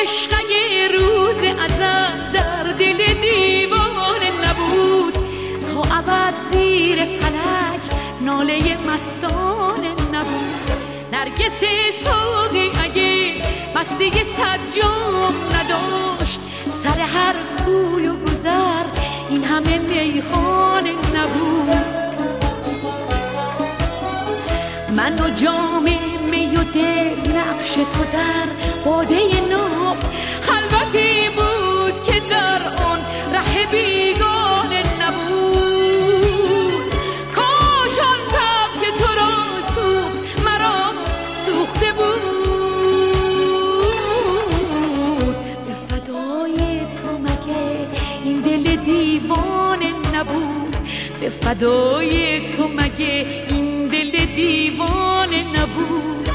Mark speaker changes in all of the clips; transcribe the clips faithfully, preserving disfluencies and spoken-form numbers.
Speaker 1: عشق اگه روز ازل در دل دیوانه نبود، تا ابد زیر فلک ناله مستانه نبود. نرگس ساقی اگه مستی صد جام نداشت، سر هر کوی و گذر این همه میخانه نبود. من و جام می و دل نقش تو در باده ناب، خلوتی بود که در آن ره بیگانه نبود. کاش آن تب که تو را سوخت مرا سوخته بود. به فدای تو مگه این دل دیوانه نبود، به فدای تو مگه این دل دیوانه نبود.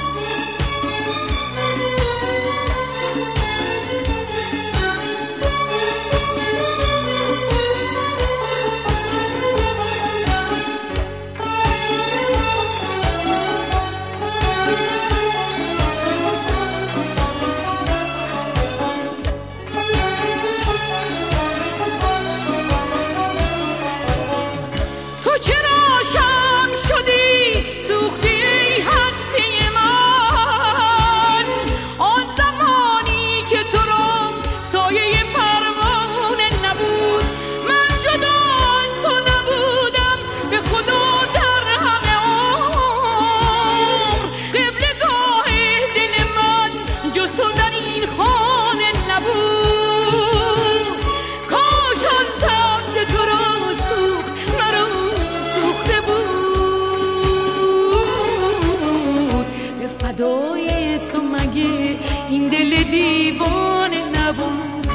Speaker 1: فدای تو مگه این دل دیوانه نبود.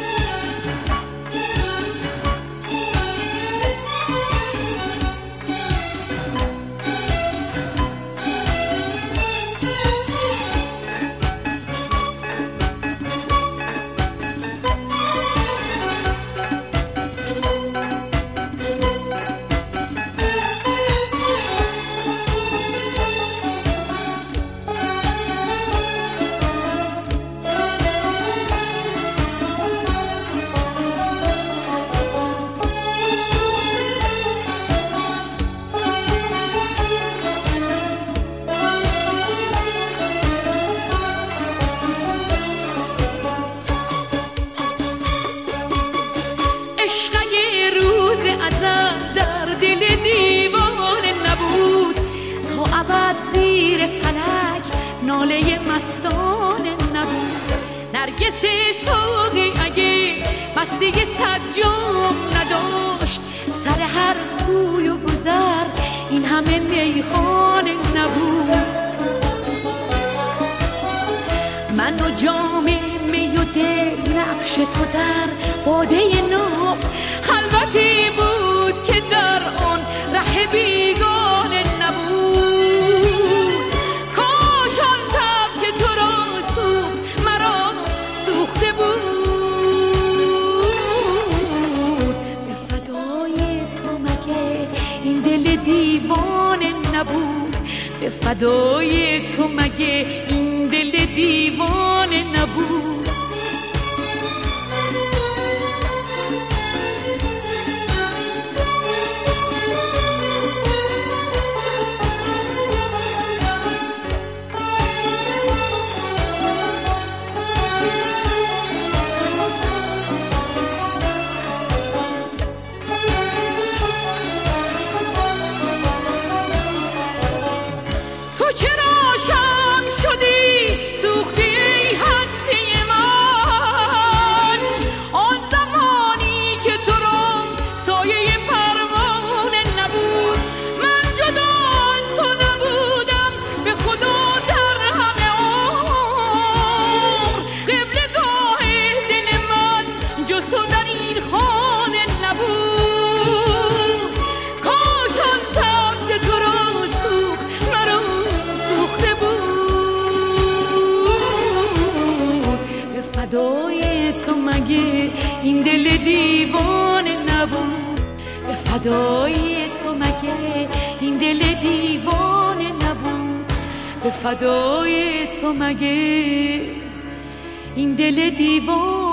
Speaker 1: در دل دیوانه نبود، تا ابد زیر فلک ناله مستانه نبود. نرگس ساقی اگه مستی صد جام نداشت، سر هر کوی و گذر این همه میخانه نبود. من و جام می و دل نقش تو در باده ناب، خلوتی بود که در آن ره بیگانه نبود. کاش آن تب که تو را سوخت مرا سوخته بود. به فدای تو مگه این دل دیوانه نبود، به فدای تو مگه این دل دیوانه نبود. این دل دیوانه نبود، به فدای تو مگه این دل دیوانه نبود، به فدای تو مگه این دل دیوانه